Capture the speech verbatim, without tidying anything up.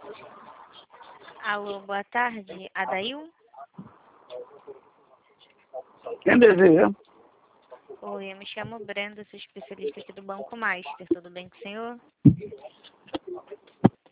Alô, boa tarde. Adail? Quem deseja? Oi, eu me chamo Brenda, sou especialista aqui do Banco Master. Tudo bem com o senhor?